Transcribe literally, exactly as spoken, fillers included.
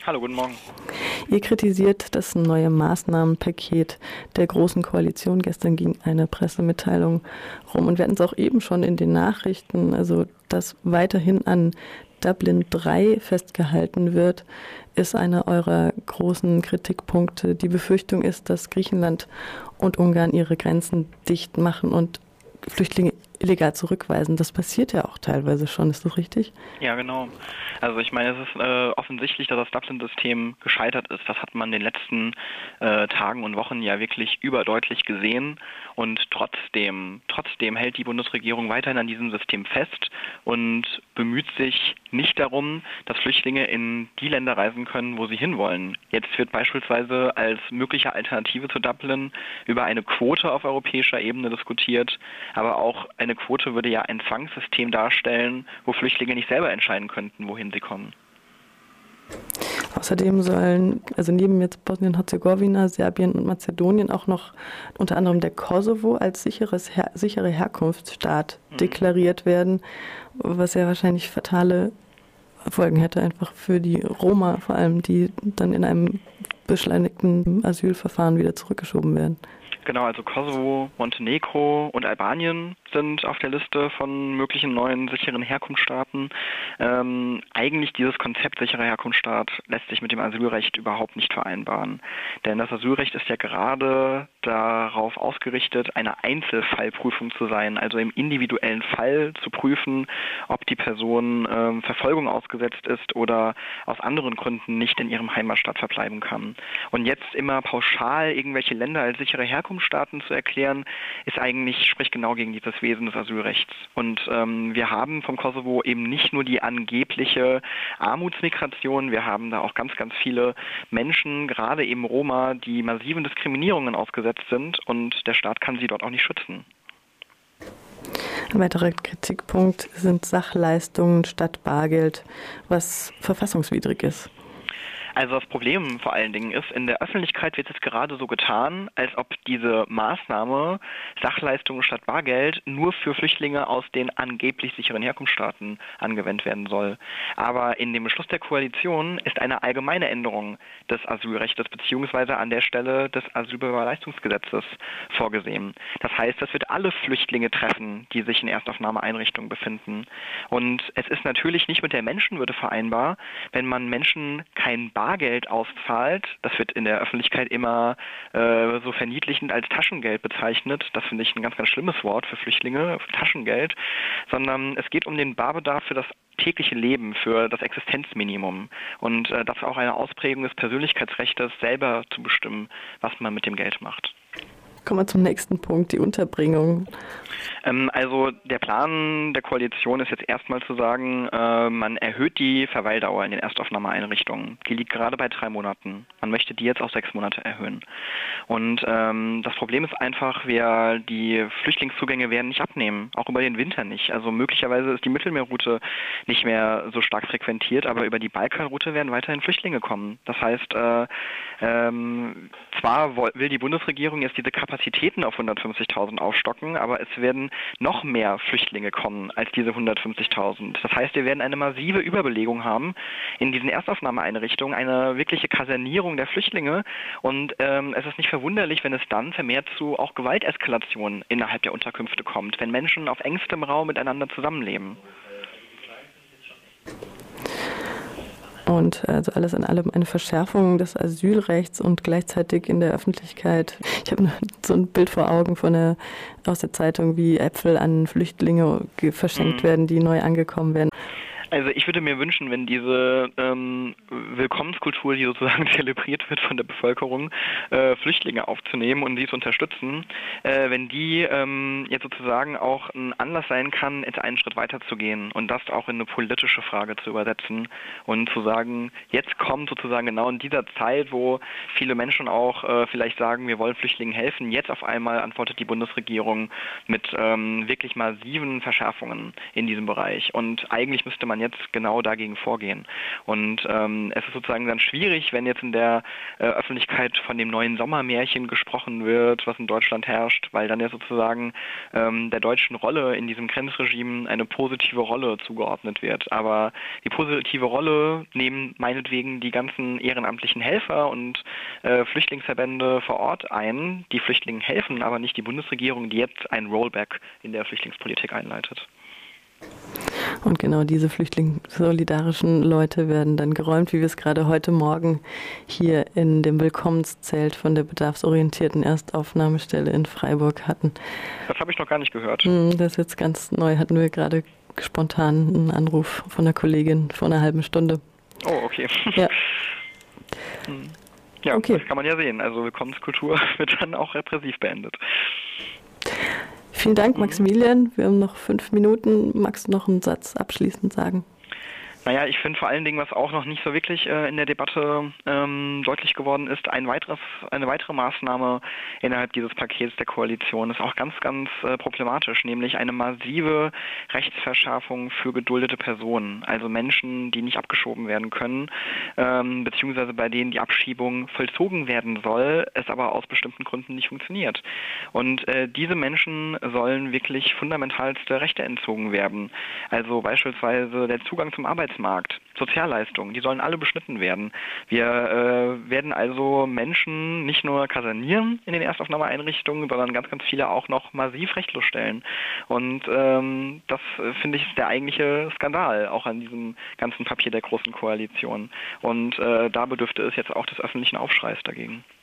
Hallo, guten Morgen. Ihr kritisiert das neue Maßnahmenpaket der Großen Koalition. Gestern ging eine Pressemitteilung rum und wir hatten es auch eben schon in den Nachrichten, also dass weiterhin an Dublin drei festgehalten wird, ist einer eurer großen Kritikpunkte. Die Befürchtung ist, dass Griechenland und Ungarn ihre Grenzen dicht machen und Flüchtlinge illegal zurückweisen. Das passiert ja auch teilweise schon, ist das richtig? Ja, genau. Also ich meine, es ist äh, offensichtlich, dass das Dublin-System gescheitert ist. Das hat man in den letzten äh, Tagen und Wochen ja wirklich überdeutlich gesehen. Und trotzdem, trotzdem hält die Bundesregierung weiterhin an diesem System fest und bemüht sich nicht darum, dass Flüchtlinge in die Länder reisen können, wo sie hinwollen. Jetzt wird beispielsweise als mögliche Alternative zu Dublin über eine Quote auf europäischer Ebene diskutiert. Aber auch eine Quote würde ja ein Zwangssystem darstellen, wo Flüchtlinge nicht selber entscheiden könnten, wohin sie kommen. Außerdem sollen, also neben jetzt Bosnien-Herzegowina, Serbien und Mazedonien auch noch unter anderem der Kosovo als sicheres, her, sichere Herkunftsstaat mhm. deklariert werden, was ja wahrscheinlich fatale Folgen hätte, einfach für die Roma vor allem, die dann in einem beschleunigten Asylverfahren wieder zurückgeschoben werden. Genau, also Kosovo, Montenegro und Albanien sind auf der Liste von möglichen neuen sicheren Herkunftsstaaten. Ähm, eigentlich dieses Konzept sicherer Herkunftsstaat lässt sich mit dem Asylrecht überhaupt nicht vereinbaren. Denn das Asylrecht ist ja gerade darauf ausgerichtet, eine Einzelfallprüfung zu sein, also im individuellen Fall zu prüfen, ob die Person ähm, Verfolgung ausgesetzt ist oder aus anderen Gründen nicht in ihrem Heimatstaat verbleiben kann. Und jetzt immer pauschal irgendwelche Länder als sichere Herkunftsstaaten zu erklären, ist eigentlich, spricht genau gegen dieses Wesen des Asylrechts. Und ähm, wir haben vom Kosovo eben nicht nur die angebliche Armutsmigration, wir haben da auch ganz, ganz viele Menschen, gerade eben Roma, die massiven Diskriminierungen ausgesetzt sind und der Staat kann sie dort auch nicht schützen. Ein weiterer Kritikpunkt sind Sachleistungen statt Bargeld, was verfassungswidrig ist. Also das Problem vor allen Dingen ist, in der Öffentlichkeit wird es gerade so getan, als ob diese Maßnahme Sachleistungen statt Bargeld nur für Flüchtlinge aus den angeblich sicheren Herkunftsstaaten angewendet werden soll. Aber in dem Beschluss der Koalition ist eine allgemeine Änderung des Asylrechts beziehungsweise an der Stelle des Asylbewerberleistungsgesetzes vorgesehen. Das heißt, das wird alle Flüchtlinge treffen, die sich in Erstaufnahmeeinrichtungen befinden. Und es ist natürlich nicht mit der Menschenwürde vereinbar, wenn man Menschen kein Bargeld Bargeld auszahlt. Das wird in der Öffentlichkeit immer äh, so verniedlichend als Taschengeld bezeichnet. Das finde ich ein ganz, ganz schlimmes Wort für Flüchtlinge, für Taschengeld. Sondern es geht um den Barbedarf für das tägliche Leben, für das Existenzminimum. Und äh, das ist auch eine Ausprägung des Persönlichkeitsrechts, selber zu bestimmen, was man mit dem Geld macht. Kommen wir zum nächsten Punkt, die Unterbringung. Ähm, also der Plan der Koalition ist jetzt erstmal zu sagen, äh, man erhöht die Verweildauer in den Erstaufnahmeeinrichtungen. Die liegt gerade bei drei Monaten. Man möchte die jetzt auf sechs Monate erhöhen. Und ähm, das Problem ist einfach, wir die Flüchtlingszugänge werden nicht abnehmen, auch über den Winter nicht. Also möglicherweise ist die Mittelmeerroute nicht mehr so stark frequentiert, aber über die Balkanroute werden weiterhin Flüchtlinge kommen. Das heißt, äh, ähm, zwar will die Bundesregierung jetzt diese Kapazitäten auf hundertfünfzigtausend aufstocken, aber es werden noch mehr Flüchtlinge kommen als diese hundertfünfzigtausend. Das heißt, wir werden eine massive Überbelegung haben in diesen Erstaufnahmeeinrichtungen, eine wirkliche Kasernierung der Flüchtlinge und ähm, es ist nicht verwunderlich, wenn es dann vermehrt zu auch Gewalteskalationen innerhalb der Unterkünfte kommt, wenn Menschen auf engstem Raum miteinander zusammenleben. Und also alles in allem eine Verschärfung des Asylrechts und gleichzeitig in der Öffentlichkeit. Ich habe so ein Bild vor Augen von der, aus der Zeitung, wie Äpfel an Flüchtlinge verschenkt mhm. werden, die neu angekommen werden. Also ich würde mir wünschen, wenn diese ähm, Willkommenskultur, die sozusagen zelebriert wird von der Bevölkerung, äh, Flüchtlinge aufzunehmen und sie zu unterstützen, äh, wenn die ähm, jetzt sozusagen auch ein Anlass sein kann, jetzt einen Schritt weiter zu gehen und das auch in eine politische Frage zu übersetzen und zu sagen, jetzt kommt sozusagen genau in dieser Zeit, wo viele Menschen auch äh, vielleicht sagen, wir wollen Flüchtlingen helfen, jetzt auf einmal antwortet die Bundesregierung mit ähm, wirklich massiven Verschärfungen in diesem Bereich. Und eigentlich müsste man jetzt jetzt genau dagegen vorgehen? Und ähm, es ist sozusagen dann schwierig, wenn jetzt in der äh, Öffentlichkeit von dem neuen Sommermärchen gesprochen wird, was in Deutschland herrscht, weil dann ja sozusagen ähm, der deutschen Rolle in diesem Grenzregime eine positive Rolle zugeordnet wird. Aber die positive Rolle nehmen meinetwegen die ganzen ehrenamtlichen Helfer und äh, Flüchtlingsverbände vor Ort ein, die Flüchtlingen helfen, aber nicht die Bundesregierung, die jetzt ein Rollback in der Flüchtlingspolitik einleitet. Und genau diese flüchtlingssolidarischen Leute werden dann geräumt, wie wir es gerade heute Morgen hier in dem Willkommenszelt von der bedarfsorientierten Erstaufnahmestelle in Freiburg hatten. Das habe ich noch gar nicht gehört. Das ist jetzt ganz neu, hatten wir gerade spontan einen Anruf von einer Kollegin vor einer halben Stunde. Oh, okay. Ja. Hm. Ja, okay. Das kann man ja sehen. Also Willkommenskultur wird dann auch repressiv beendet. Vielen Dank, Maximilian. Wir haben noch fünf Minuten. Magst du noch einen Satz abschließend sagen? Naja, ich finde vor allen Dingen, was auch noch nicht so wirklich äh, in der Debatte ähm, deutlich geworden ist, ein weiteres, eine weitere Maßnahme innerhalb dieses Pakets der Koalition ist auch ganz, ganz äh, problematisch, nämlich eine massive Rechtsverschärfung für geduldete Personen, also Menschen, die nicht abgeschoben werden können, ähm, beziehungsweise bei denen die Abschiebung vollzogen werden soll, es aber aus bestimmten Gründen nicht funktioniert. Und äh, diese Menschen sollen wirklich fundamentalste Rechte entzogen werden, also beispielsweise der Zugang zum Arbeitsmarkt. Markt. Sozialleistungen, die sollen alle beschnitten werden. Wir äh, werden also Menschen nicht nur kasernieren in den Erstaufnahmeeinrichtungen, sondern ganz, ganz viele auch noch massiv rechtlos stellen. Und ähm, das, äh, finde ich, ist der eigentliche Skandal, auch an diesem ganzen Papier der Großen Koalition. Und äh, da bedürfte es jetzt auch des öffentlichen Aufschreis dagegen.